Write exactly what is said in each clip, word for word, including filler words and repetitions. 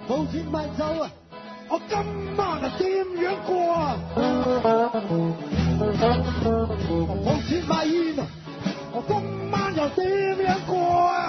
冇錢買酒啊！我今晚啊點樣過啊？冇錢買煙啊！我今晚又點樣過啊？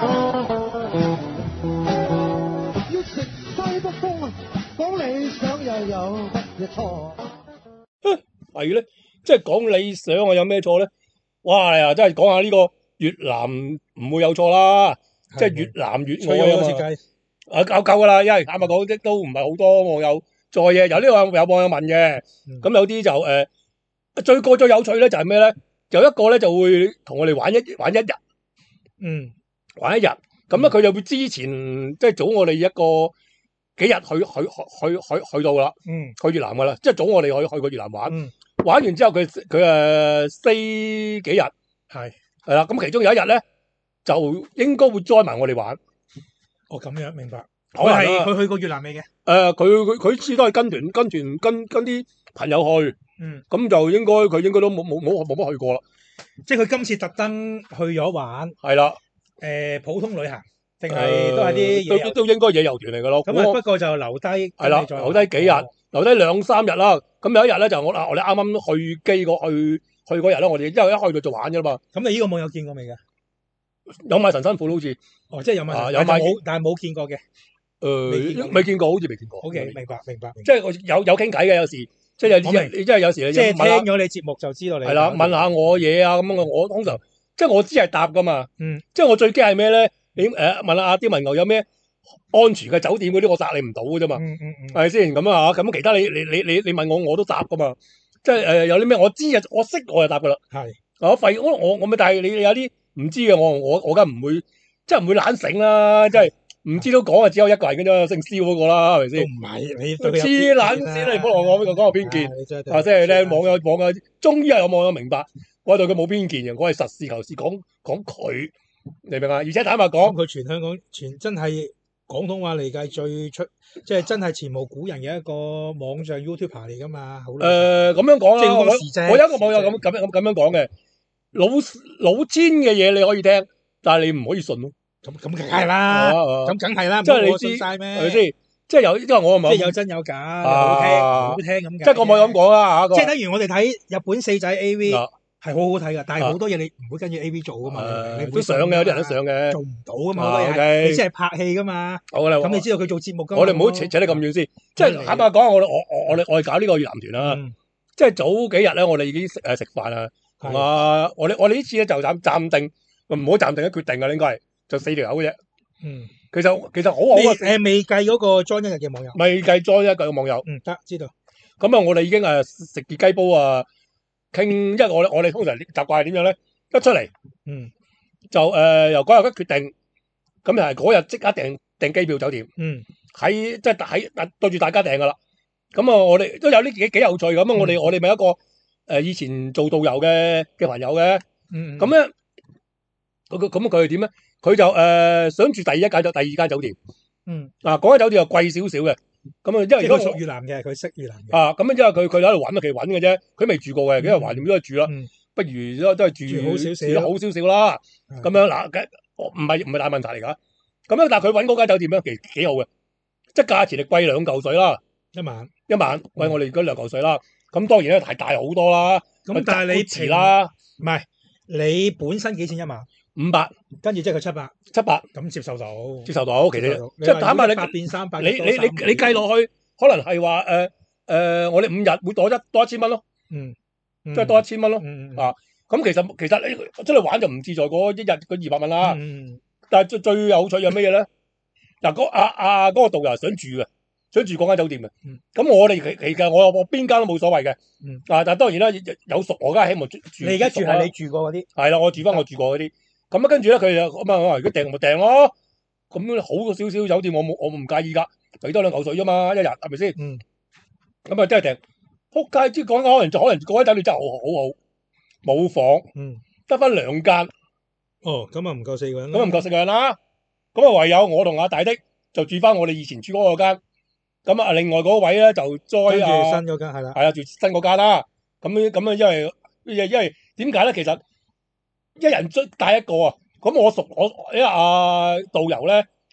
要食西北風啊！講理想又有乜嘢錯？ 係咧，即係講理想啊，有咩錯咧？哇呀，真係講下呢個越南唔會有錯啦，即係越南越愛啊嘛。啊夠夠噶啦，因為坦白講，即都唔係好多網友在嘅。有呢個有網友問嘅，咁、嗯、有啲就誒、呃、最個最有趣咧就係咩咧？有一個咧就會同我哋玩一玩一日， 嗯， 玩一日。咁咧佢就會之前即係早我哋一個幾日去去去去去到啦， 嗯， 去越南噶啦，即係早我哋去去過越南玩。 嗯、 玩完之後佢佢誒 stay 幾日， 係係啦。咁其中有一日咧就應該會 join 埋我哋玩。 哦，咁樣明白。佢係佢去過越南未嘅？ 誒，佢佢佢次都係跟團跟團跟跟啲朋友去， 嗯， 咁就應該佢應該都冇冇冇冇乜去過啦。 即係佢今次特登去咗玩， 係啦。 誒，普通旅行定係都係啲都都應該野遊團嚟噶咯。 咁啊，不過就留低係啦，留低幾日，留低兩三日啦。咁有一日咧就我我哋啱啱去機嗰去去嗰日咧，我哋因為一去到就玩噶啦嘛。 咁你呢個網友見過未㗎？ 有買神辛苦好似。 哦，即係有買， 有買冇，但係冇見過嘅。 誒，未見過，好似未見過。 O K，明白明白。 即係我有有傾偈嘅，有時即係有啲你即係有時即係聽咗你節目就知道你係啦，問下我嘢啊咁我通常即係我知係答噶嘛。 嗯， 即係我最驚係咩咧？你誒問下阿刁文牛有咩安全嘅酒店嗰啲，我答你唔到嘅啫嘛。 嗯嗯嗯， 係咪先咁啊？咁其他你你你你你問我我都答噶嘛。即係誒有啲咩我知啊，我識我就答噶啦。 係我廢我我我咪但係你有啲唔知嘅，我我我梗唔會即係唔會懶醒啦，即係。唔知都講啊，只有一個人嘅啫，姓蕭嗰個啦，係咪先？ 唔係你黐撚線，你唔好同我講講我偏見。啊，即係咧網友網友，終於係有網友明白，我對佢冇偏見嘅，我係實事求是講講佢，你明唔明啊？而且坦白講， 佢全香港全真係廣東話嚟計最出，即係真係前無古人嘅一個網上 YouTuber 嚟噶嘛。好誒咁樣講啦，我我有一個網友咁咁咁咁樣講嘅，老老千嘅嘢你可以聽，但係你唔可以信咯。 咁咁梗係啦，咁梗係啦， 即係你知晒咩？ 係咪先？即係有，因為我即係有真有假，好聽好聽咁。 即係我冇咁講啦嚇。 即係等於我哋睇日本四仔 A V 係好好睇噶，但係好多嘢你唔會跟住 A V 做噶嘛。你都上嘅，有啲人都上嘅， 做唔到噶嘛。好多嘢你先係拍戲噶嘛。 好啦， 咁你知道佢做節目噶嘛？ 我哋唔好扯扯得咁遠先。即係坦白講，我我我我哋我哋搞呢個越南團啦。即係早幾日咧，我哋已經食誒食飯啦。同啊，我哋我哋呢次咧就暫暫定，唔好暫定嘅決定啊，應該係就四條友嘅啫。 嗯， 其實其實好好啊， 誒未計嗰個 join 一日嘅網友， 未計 join 一個網友， 嗯得知道。 咁啊，我哋已經誒食熱雞煲啊，傾，因為我我哋通常習慣係點樣咧？一出嚟， 嗯， 就誒由嗰日一決定，咁就係嗰日即刻訂訂機票酒店， 嗯， 喺即係喺對住大家訂噶啦。咁啊，我哋都有呢幾幾有趣咁啊！我哋我哋咪一個誒以前做導遊嘅嘅朋友嘅， 嗯， 咁咧，佢佢咁佢係點咧？佢就誒、呃、想住第二間酒第二間酒店， 嗯， 嗱嗰間酒店又貴少少嘅，咁啊，因為如果屬越南嘅，佢識越南嘅， 啊，咁因為佢佢喺度揾啊，其實揾嘅啫，佢未住過嘅，因為橫掂都係住啦， 嗯、 不如都都係住， 住好少少， 好少少啦，咁樣嗱，唔係唔係大問題嚟㗎，咁樣但係佢揾嗰間酒店咧，其實幾好嘅，即係價錢係貴兩嚿水啦， 一晚一晚，喂、嗯，我哋而家兩嚿水啦，咁當然咧係大好多啦， 咁但係你遲啦， 唔係你本身幾錢一晚？ 五百， 跟住即係佢七百， 七百咁接受到， 接受到，其實即係坦白你百變三百， 你你你你計落去，可能係話誒誒，我哋五日會多一多一千蚊咯，嗯，即係多一千蚊咯，啊，咁其實其實你出嚟玩就唔自在嗰一日嗰二百蚊啦，但係最最有趣有咩嘢咧？嗱，嗰阿阿嗰個導遊想住嘅，想住嗰間酒店嘅，咁我哋其其實我我邊間都冇所謂嘅，啊，但係當然啦，有熟我梗係希望住。 你而家住係你住過嗰啲， 係啦，我住翻我住過嗰啲。咁啊，跟住咧，佢就咁啊，我如果訂咪訂咯。咁好過少少酒店，我冇我唔介意噶，俾多兩嚿水啫嘛，一日係咪先？嗯。咁啊，真係訂。撲街！即係講可能就可能嗰間酒店真係好好好，冇房，嗯，得翻兩間。 哦，咁啊唔夠四個人。 咁啊唔夠四個人啦。咁啊唯有我同阿大的就住翻我哋以前住嗰個間。咁啊，另外嗰位咧就再啊新嗰間係啦。 係啊，住新嗰間啦。咁咁啊，因為因為點解咧？其實一人追帶一個啊，咁我熟我因為阿導遊咧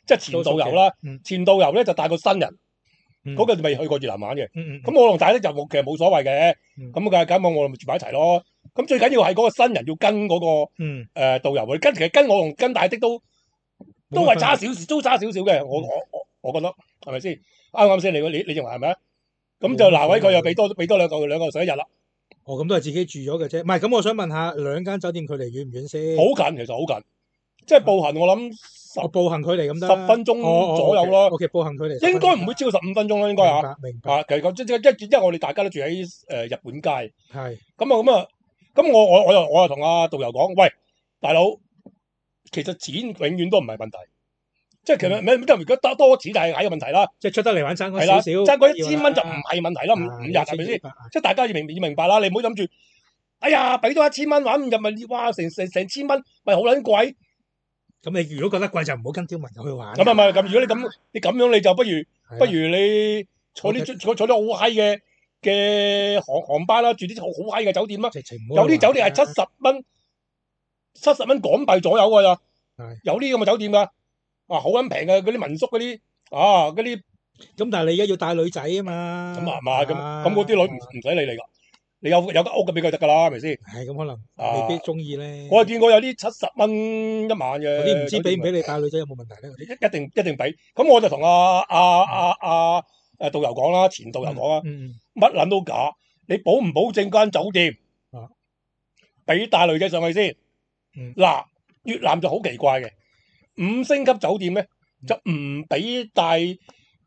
即係前導遊啦。前導遊咧就帶個新人，嗰個未去過越南玩嘅。咁我同大家就冇其實冇所謂嘅。咁梗係咁我咪住埋一齊咯。咁最緊要係嗰個新人要跟嗰個誒導遊，跟其實跟我同跟大的都都係差少少，都差少少嘅。我我我我覺得係咪先？啱啱先？你你你認為係咪啊？咁就嗱位佢又俾多俾多兩個兩個水一日啦。 哦，咁都係自己住咗嘅啫。唔係，咁我想問下兩間酒店距離遠唔遠先？ 好近，其實好近，即係步行我諗十步行距離咁得十分鐘左右咯。 O K，步行距離應該唔會超過十五分鐘啦，應該嚇。 明白，明白。 啊，其實咁即即即因為我哋大家都住喺誒日本街。 係。 咁啊咁啊，咁我我我又我又同阿導遊講，喂，大佬，其實錢永遠都唔係問題。即係其實咩？即係如果多多錢就係係個問題啦。 即係出得嚟玩爭嗰少少， 爭嗰一千蚊就唔係問題啦。五五日係咪先？即係大家要明要明白啦。你唔好諗住，哎呀，俾多一千蚊玩五日咪哇成成成千蚊，咪好撚貴。 咁你如果覺得貴就唔好跟刁民入去玩。 咁啊唔係咁，如果你咁你咁樣你就不如不如你坐啲坐坐啲好閪嘅嘅航航班啦，住啲好好閪嘅酒店啦。有啲酒店係七十蚊七十蚊港幣左右㗎咋。有啲咁嘅酒店㗎。啊，好撚平嘅嗰啲民宿嗰啲，啊嗰啲， 咁但係你而家要帶女仔啊嘛， 咁啊嘛，咁咁嗰啲女唔唔使理你噶，你有有間屋咁俾佢得噶啦，係咪先？ 係咁可能未必中意咧。 我係見過有啲七十蚊一晚嘅， 嗰啲唔知俾唔俾你帶女仔有冇問題咧？ 一一定一定俾。咁我就同阿阿阿阿誒導遊講啦，前導遊講啦，乜撚都假，你保唔保證間酒店俾帶女仔上去先？嗱，越南就好奇怪嘅。五星級酒店咧就唔俾帶誒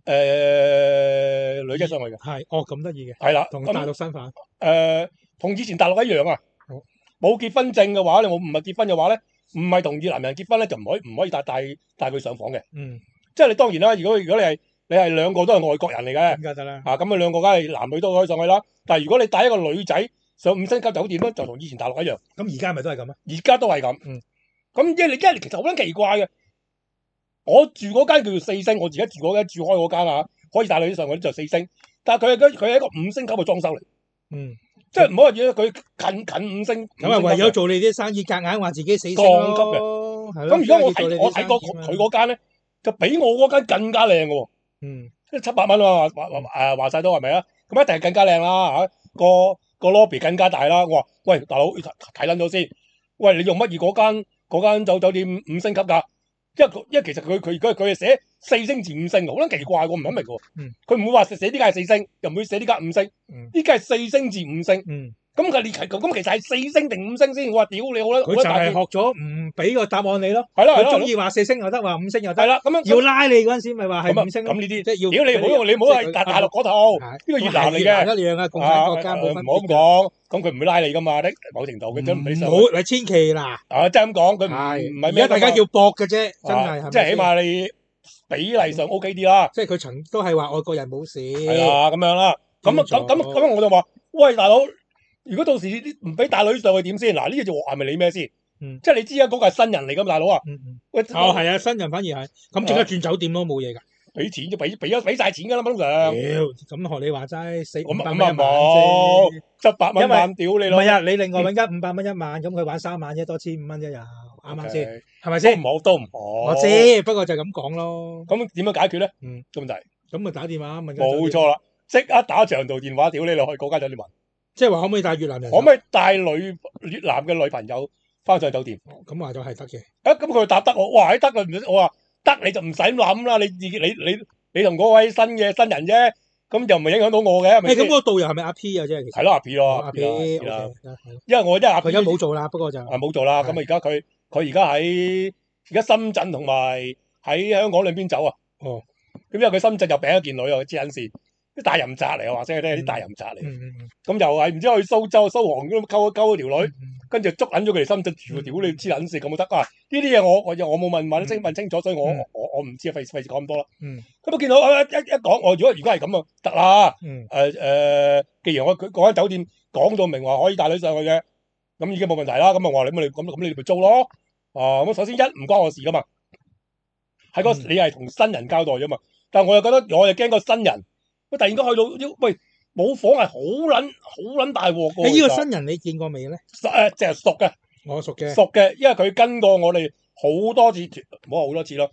女仔上去嘅。 係，哦咁得意嘅。 係啦， 同大陸身份誒，同以前大陸一樣啊。冇結婚證嘅話，你冇唔係結婚嘅話咧，唔係同越南人結婚咧，就唔可以唔可以帶帶帶佢上房嘅。 嗯， 即係你當然啦，如果如果你係你係兩個都係外國人嚟嘅， 咁梗得啦。 啊，咁啊兩個梗係男女都可以上去啦。但係如果你帶一個女仔上五星級酒店咧，就同以前大陸一樣。 咁而家係咪都係咁啊？ 而家都係咁。嗯。咁即係你，因為其實好撚奇怪嘅。我住嗰間叫做四星，我而家住嗰間住開嗰間啊，可以帶女上嗰啲就四星，但係佢係佢係一個五星級嘅裝修嚟。嗯，即係唔好話嘢，佢近近五星。咁啊， 為咗做你啲生意，夾硬話自己四星咯。 降級嘅。咁而家我睇我睇過佢嗰間咧，就比我嗰間更加靚嘅喎。嗯，即係七百蚊啊，話話誒話曬都係咪啊？咁一定係更加靚啦嚇，個個 lobby 更加大啦。我話喂，大佬睇撚咗先，喂，你用乜嘢嗰間嗰間酒酒店五星級㗎？因為因為其實佢佢佢佢係寫四星至五星，好撚奇怪，我唔諗明喎。佢唔會話寫呢間係四星，又唔會寫呢間五星。呢間係四星至五星。咁佢列咁咁其實係四星定五星先？我話屌你好啦， 佢就係學咗唔俾個答案你咯。 係啦， 佢中意話四星又得，話五星又得。 係啦，咁樣要拉你嗰陣時，咪話係五星。 咁呢啲即係要屌你唔好你唔好係大大陸嗰套，呢個越南嚟嘅。 一樣啊，共產國家冇分別。 唔好咁講，咁佢唔會拉你噶嘛？的某程度佢都唔俾上。 好，你千祈嗱。 啊，即係咁講，佢唔唔係咩？ 而家大家叫搏嘅啫，真係。 即係起碼你比例上 O K 啲啦。 即係佢曾都係話外國人冇事。 係啊，咁樣啦。咁咁咁咁我就話，喂，大佬。如果到時唔俾帶女上去點先？嗱，呢個就係咪你咩先？嗯，即係你知啊，嗰個係新人嚟噶嘛，大佬啊。嗯嗯。喂， 哦，係啊，新人反而係咁，即刻轉酒店咯，冇嘢㗎。 俾錢就俾俾咗俾曬錢㗎啦，通常。 屌，咁學你話齋，四五百蚊一晚啫，七百蚊一晚，屌你咯。 唔係啊，你另外揾間五百蚊一晚，咁佢玩三晚啫，多千五蚊一日，啱唔啱先？係咪先？ 都唔好，都唔好。 我知，不過就咁講咯。 咁點樣解決咧？ 嗯， 咁問題。 咁咪打電話問。 冇錯啦，即刻打長途電話，屌你落去嗰間酒店問。 即係話可唔可以帶越南人？ 可唔可以帶女越南嘅女朋友翻上酒店？ 咁話就係得嘅。 啊，咁佢答得我，哇，得啊！我話得你就唔使諗啦，你自己你你你同嗰位新嘅新人啫，咁又唔係影響到我嘅。誒， 咁嗰個導遊係咪阿 P 啊？即係。 係咯，阿 P 咯， 阿 P 啦。因為我因為阿 P 而家冇做啦，不過就啊冇做啦。咁啊，而家佢佢而家喺而家深圳同埋喺香港兩邊走啊。哦。咁因為佢深圳又餅一件女啊，黐撚線。啲大淫宅嚟啊，話聲聽啲大淫宅嚟，咁又係唔知去蘇州、蘇杭咁溝一溝一條女，跟住捉撚咗佢嚟深圳住，屌你黐撚線咁都得啊！呢啲嘢我我我冇問問清問清楚，所以我我我唔知啊，費費事講咁多啦。咁我見到一一一講，我如果如果係咁啊，得啦。誒誒，既然我佢嗰間酒店講到明話可以帶女上去嘅，咁已經冇問題啦。咁啊，我話你咁你咁咁你咪租咯。啊，咁首先一唔關我事噶嘛，係個你係同新人交代啫嘛。但係我又覺得我又驚個新人。喂！突然間去到，喂冇房係好撚好撚大鑊㗎。 你呢個新人你見過未咧？ 誒，即係熟嘅， 我熟嘅， 熟嘅，因為佢跟過我哋好多次，唔好話好多次咯，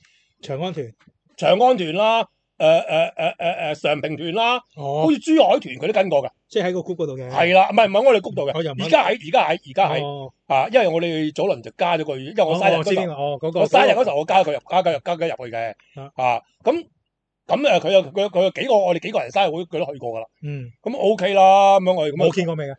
長安團、 長安團啦，誒誒誒誒誒常平團啦， 哦， 好似珠海團佢都跟過㗎。 即係喺個谷嗰度嘅。 係啦，唔係唔係我哋谷度嘅。 而家喺而家喺而家喺哦啊，因為我哋早輪就加咗佢，因為我生日嗰時候， 哦嗰個我生日嗰時候我加佢入加加入加加入去嘅。啊，咁咁誒，佢有佢佢有幾個我哋幾個人生日會佢都去過㗎啦。 嗯， 咁 OK 啦，咁樣我哋咁冇見過未㗎？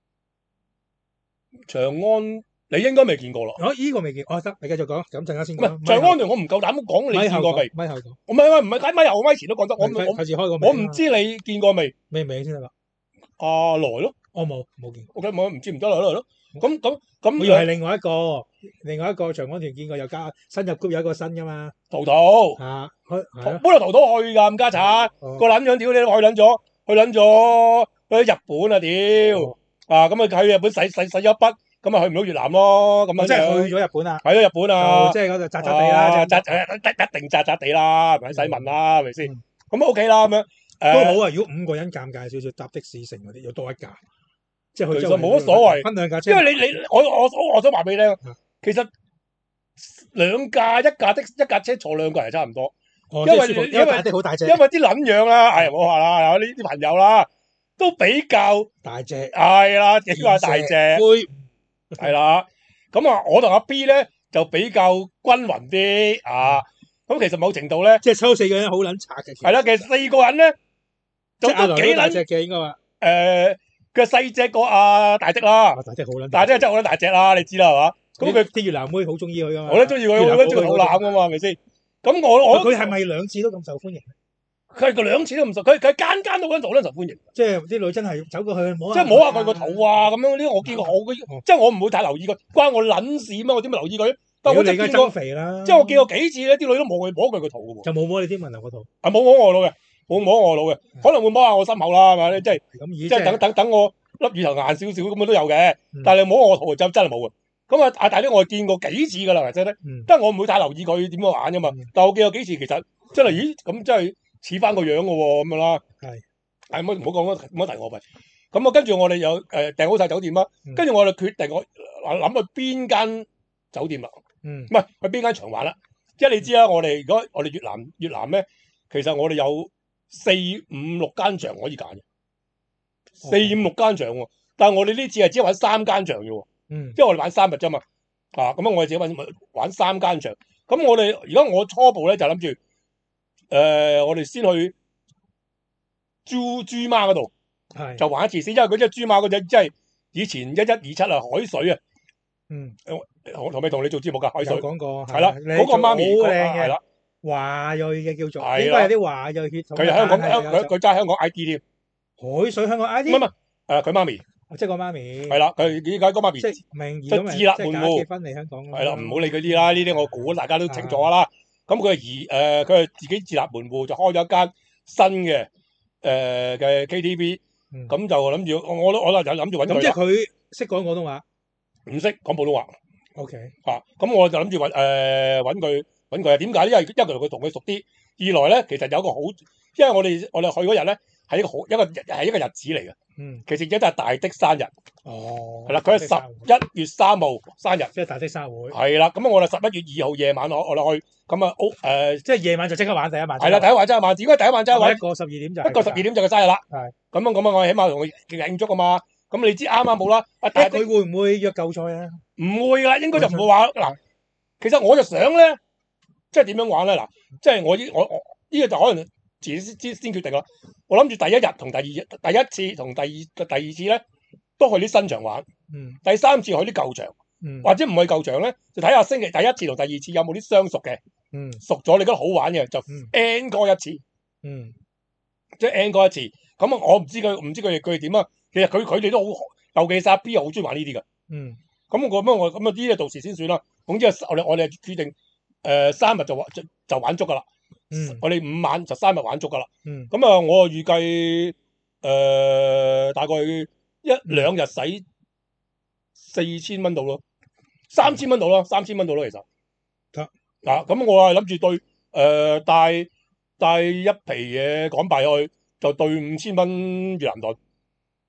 長安你應該未見過咯。 哦，依個未見，哦得，你繼續講，咁陣間先唔講。 係長安團，我唔夠膽講你見過未？ 咪後講。 唔係唔係唔係，咪後咪前都講得，我我費事開個我唔知你見過未？ 咩名先得㗎？ 阿來咯， 我冇冇見過。 OK，冇唔知唔得來來咯。咁咁咁， 又係另外一個，另外一個長安團見過，又加新入 group 有一個新㗎嘛。 圖圖啊，去本來圖圖去㗎，冚家鏟個撚樣屌你，去撚咗，去撚咗去日本啊屌啊！咁啊去日本使使使咗一筆，咁啊去唔到越南咯。咁啊即係去咗日本啊？ 去咗日本啊！ 即係嗰度扎扎地啦， 扎一定扎扎地啦，唔使問啦，係咪先？咁 OK 啦，咁樣都好啊。如果五個人尷尬少少，搭的士城嗰啲要多一架，即係其實冇乜所謂， 分兩架車。 因為你你我我我想話俾你聽，其實兩架一架的一架車坐兩個人差唔多，因為因為好大隻， 因為啲撚樣啦，係冇話啦，有呢啲朋友啦，都比較大隻， 係啦，比較大隻，係啦。咁啊，我同阿 B 咧就比較均勻啲啊。咁其實某程度咧， 即係抽四個人好撚賊嘅。 係啦，其實四個人咧， 即係都幾大隻嘅應該話。 誒，佢細隻過阿大隻啦， 大隻好撚， 大隻真係好撚大隻啦，你知啦係嘛？咁佢啲越南妹好中意佢噶嘛？ 我都中意佢，我都中意好攬噶嘛，係咪先？咁我我佢係咪兩次都咁受歡迎？ 佢係兩次都唔受，佢佢間間都嗰陣好撚受歡迎。 即係啲女真係走過去摸即係摸下佢個肚啊咁樣呢？我見過好嘅，即係我唔會太留意佢，關我撚事咩？我點會留意佢？但係我真係見過肥啦， 即係我見過幾次咧，啲女都摸佢摸佢個肚嘅喎。 就冇摸你啲問題個肚。 啊，冇摸我腦嘅，冇摸我腦嘅，可能會摸下我心口啦，係咪？即係即係等等等我粒乳頭硬少少咁樣都有嘅。但係摸我肚就真係冇嘅。咁啊，阿大啲我係見過幾次㗎啦，真係。但係我唔會太留意佢點樣玩㗎嘛。但係我見過幾次，其實真係咦咁真係似翻個樣嘅喎咁樣啦。 係係唔好唔好講乜乜提我咪。咁啊，跟住我哋有誒訂好晒酒店啦。跟住我哋決定我諗去邊間酒店啦。 嗯， 唔係去邊間場玩啦？即係你知啦，我哋如果我哋越南越南咧，其實我哋有四五六間場可以揀嘅，四五六間場喎。但係我哋呢次係只係玩三間場嘅喎。 嗯， 因為我哋玩三日啫嘛。啊，咁樣我哋自己玩玩三間場。咁我哋而家我初步咧就諗住，誒、呃，我哋先去珠珠媽嗰度，就玩一次先，因為嗰隻珠媽嗰隻即係以前一一二七啊海水啊。 嗯， 我同未同你做節目噶海水講過係啦，嗰個媽咪好靚嘅，係啦， 華裔嘅叫做，應該係啲華裔血統。 佢係香港，佢佢揸香港 I D 添。 海水香港 I D？ 唔係唔係，誒佢媽咪， 即係個媽咪。 係啦，佢點解個媽咪？ 即係名義咁， 即係自立門戶結婚嚟香港。 係啦，唔好理佢啲啦，呢啲我估大家都清楚啦。咁佢係移誒，佢係自己自立門戶，就開咗一間新嘅誒嘅 K T V。咁就諗住，我我我就諗住揾佢。 咁即係佢識講廣東話？ 唔識講普通話。 O K， 嚇，咁我就諗住揾誒揾佢揾佢啊？點解？因為一來佢同佢熟啲，二來咧其實有個好，因為我哋我哋去嗰日咧係一個好一個係一個日子嚟嘅。 嗯， 其實而家就係大的生日。 哦， 係啦，佢係十一月三號生日， 即係大的生日會。 係啦，咁我哋十一月二號夜晚我我哋去，咁啊，屋誒， 即係夜晚就即刻玩第一晚。 係啦，第一晚即係晚，點解第一晚即係玩？ 一個十二點就一個十二點就佢生日啦。 係咁樣咁啊，我起碼同佢慶祝啊嘛。咁你知啱啱冇啦。 但係佢會唔會約舊菜啊？ 唔會啦，應該就唔會話嗱。其實我就想咧，即係點樣玩咧？嗱，即係我依我我呢個就可能自己先先先決定啦。我諗住第一日同第二日，第一次同第二第二次咧，都去啲新場玩。 嗯。 第三次去啲舊場。 嗯。 或者唔係舊場咧，就睇下星期第一次同第二次有冇啲相熟嘅。 嗯。熟咗你覺得好玩嘅就 encore 一次。 嗯。 即係 encore 一次。咁啊，我唔知佢唔知佢哋佢哋點啊。其實佢佢哋都好，尤其是阿 B 又好中意玩呢啲㗎。 嗯。咁我咁我咁啊啲嘢到時先算啦。總之我哋我哋決定誒、呃、三日就玩就就玩足㗎啦。 嗯。我哋五晚就三日玩足㗎啦。 嗯。 咁啊，我預計誒、呃、大概一兩日使四千蚊到咯，三千蚊到咯，三千蚊到咯，其實。得、嗯。嗱，咁我係諗住對誒帶帶一皮嘢港幣去，就對五千蚊越南盾。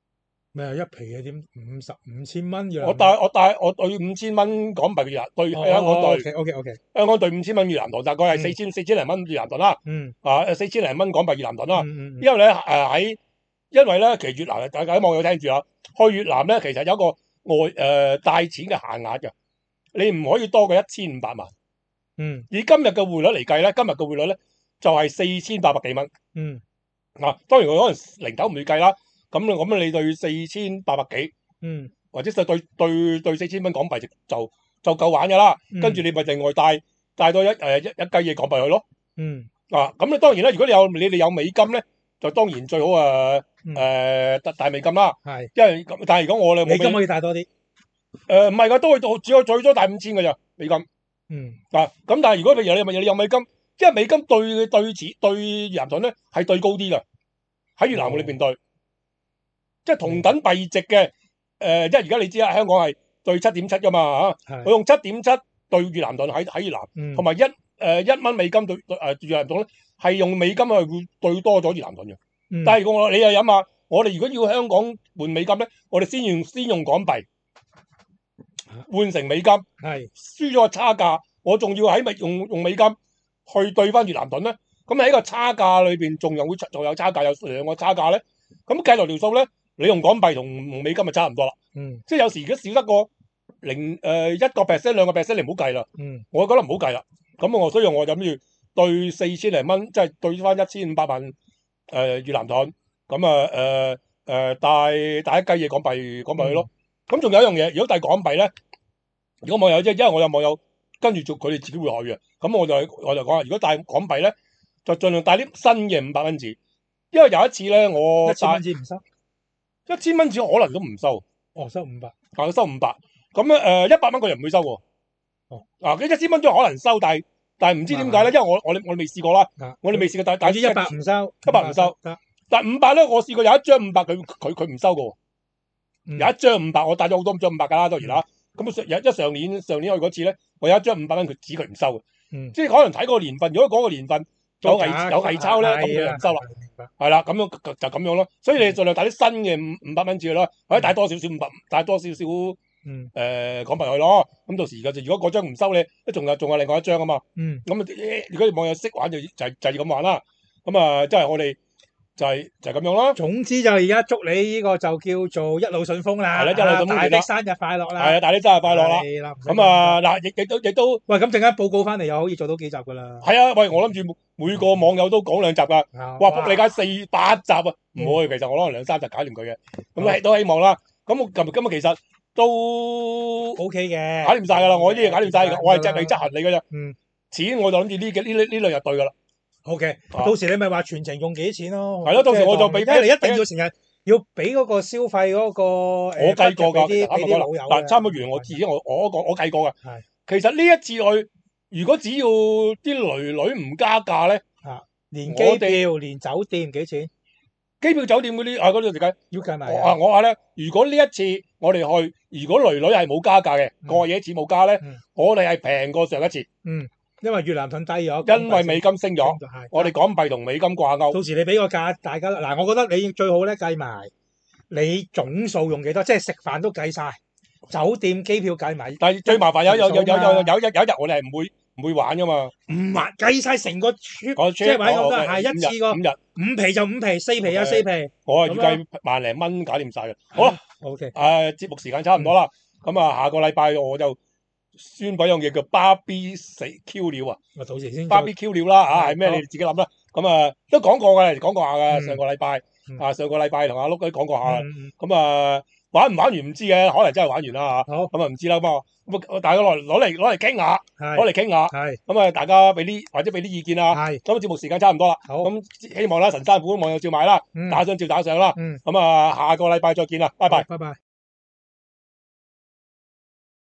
咩啊？一皮嘅點五十五千蚊嘅？ 我帶我帶我對五千蚊港幣嘅越南對香港對 O K O K 香港對五千蚊越南盾，大概係四千四千零蚊越南盾啦。 嗯啊四千零蚊港幣越南盾啦。 嗯嗯。 因為咧誒喺因為咧其實越南大家啲網友聽住啊，去越南咧其實有一個外誒帶錢嘅限額嘅，你唔可以多過一千五百萬。 嗯。 以今日嘅匯率嚟計咧，今日嘅匯率咧就係四千八百幾蚊。 嗯。 啊，當然我可能零頭唔會計啦。咁咁你對四千八百幾， 嗯， 或者對對對四千蚊港幣就就就夠玩㗎啦。 嗯、 跟住你咪另外帶帶多一誒一一雞嘢港幣去咯。 嗯。 啊，咁你當然啦，如果你有你哋有美金咧，就當然最好誒誒帶帶美金啦。 係。 因為咁，但係如果我哋美金可以帶多啲。 誒唔係㗎，都會到只有最多帶五千㗎咋美金。 嗯。 啊，咁但係如果譬如你咪你有美金，因為美金對對錢對越南盾咧係對高啲㗎，喺越南裏邊對。哦即係同等幣值嘅，誒、呃，即係而家你知啦，香港係對七點七噶嘛嚇，佢用七點七對越南盾喺喺越南，同埋一誒一蚊美金對誒越南盾咧，係用美金係會對多咗越南盾嘅。嗯、但係如果我你又諗下，我哋如果要香港換美金咧，我哋先用先用港幣換成美金，係輸咗個差價，我仲要喺咪用用美金去對翻越南盾咧？咁喺個差價裏邊仲有會仲有差價，有兩個差價咧，咁計落條數咧。你用港幣同美金咪差唔多啦，嗯，即係有時如果少得個零誒一個 percent 兩個 percent，你唔好計啦，嗯，我覺得唔好計啦。咁我所以我就諗住對四千零蚊，即係對翻一千五百萬誒越南盾，咁啊誒誒帶帶一雞嘢港幣港幣去咯。咁仲有一樣嘢，如果帶港幣咧，如果網友即係因為我有網友跟住做佢哋自己會去嘅，咁我就我就講啦，如果帶港幣咧，就盡量帶啲新嘅五百蚊紙，因為有一次咧我一千蚊紙唔收。 一千蚊紙可能都唔收， 哦，收五百， 啊收五百，咁咧誒一百蚊個人唔會收喎，哦，啊佢一千蚊紙可能收，但係但係唔知點解咧，因為我我我哋未試過啦，我哋未試過，但但係一百唔收， 一百唔收，但係五百咧，我試過有一張五百，佢佢佢唔收嘅喎，有一張五百，我帶咗好多張五百㗎啦，當然啦，咁上有一上年上年去嗰次咧，我有一張五百蚊，佢指佢唔收嘅，即係可能睇個年份，如果嗰個年份有偽有偽鈔咧，咁佢就唔收啦。係啦，咁樣就咁樣咯，所以你盡量帶啲新嘅五五百蚊紙去咯，或者帶多少少五百，帶多少少誒港幣去咯。咁到時就如果嗰張唔收你，都仲有仲有另外一張啊嘛。咁、嗯、如果你網友識玩就就就要咁玩啦。咁啊，即係我哋就係、是、就係、是、咁樣咯。 總之就而家祝你呢個就叫做一路順風啦。係啦，一路順風。大的生日快樂啦！係啊，大的生日快樂啦！咁啊嗱，亦亦都亦都喂，咁陣間報告翻嚟又可以做到幾集噶啦。係啊，喂，我諗住每個網友都講兩集噶。哇，仆你街四八集啊！唔會，其實我可能兩三集搞掂佢嘅。咁都希望啦。咁我今日今日其實都 O K 嘅，搞掂晒噶啦。我啲嘢搞掂晒，我係隻你執行你噶咋。嗯。錢我就諗住呢幾呢呢呢兩日對噶啦。O K，到時你咪話全程用幾錢咯？係咯，到時我就俾，因為你一定要成日要俾嗰個消費嗰個。我計過㗎，俾啲老友。嗱，差唔多完，我自己我我我我計過㗎。係。其實呢一次去，如果只要啲女女唔加價咧，啊，連機票、連酒店幾錢？機票、酒店嗰啲啊，嗰啲時間要計埋。啊，我話咧，如果呢一次我哋去，如果女女係冇加價嘅，過夜錢冇加咧，我哋係平過上一次。嗯。因為越南盾低咗，因為美金升咗，我哋港幣同美金掛鈎。到時你俾個價，大家嗱，我覺得你最好咧計埋你總數用幾多，即係食飯都計晒，酒店機票計埋。但係最麻煩有有有有有有有一有一日我哋係唔會唔會玩噶嘛，唔玩計晒成個 trip，即係玩咁多係一次過五日五皮就五皮，四皮有四皮。我係預計萬零蚊搞掂晒嘅。好啦 ，OK，誒節目時間差唔多啦，咁啊下個禮拜我就。宣布一樣嘢叫芭比死 Q 料啊！我到時先芭比 Q 料啦嚇，係咩？你哋自己諗啦。咁啊都講過嘅，講過下嘅上個禮拜啊，上個禮拜同阿碌都講過下。咁啊玩唔玩完唔知嘅，可能真係玩完啦嚇。好咁啊唔知啦咁啊，咁大家攞攞嚟攞嚟傾下，攞嚟傾下。係咁啊，大家俾啲或者俾啲意見啊。係咁節目時間差唔多啦。好咁希望啦，神山虎網友照買啦，打賞照打賞啦。咁啊下個禮拜再見啦，拜拜。拜拜。